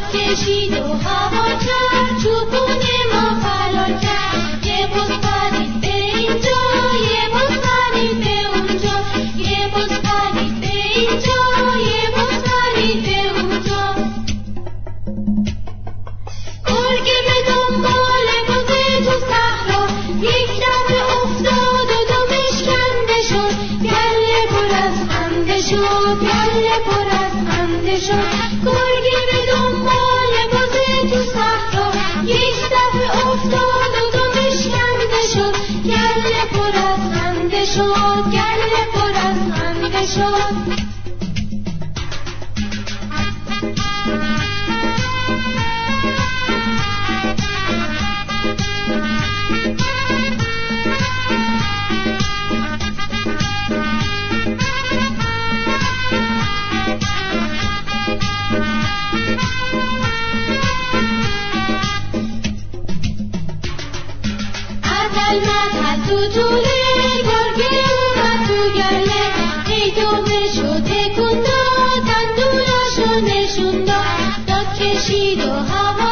کشید و هوا کرد، چوبون ما فرار کرد. یه بز پرید به اینجا، یه بز پرید به اونجا، یه بز پرید به اینجا، یه بز پرید به اونجا. گرگه به دنبال بزه تو صحرا، یک دفعه افتاد و دمش کنده شد. گله پر از خنده شد، گله پر از خنده شد. گرگه به دنبال بزه تو صحرا، یک دفعه افتاد و دمش کنده شد. گله پر از خنده شد، گله پر از خنده شد. تو طوله گرگه اومد تو گله، ای دمه شده کن داد، دندوناشو نشون داد. داد کشید و هوا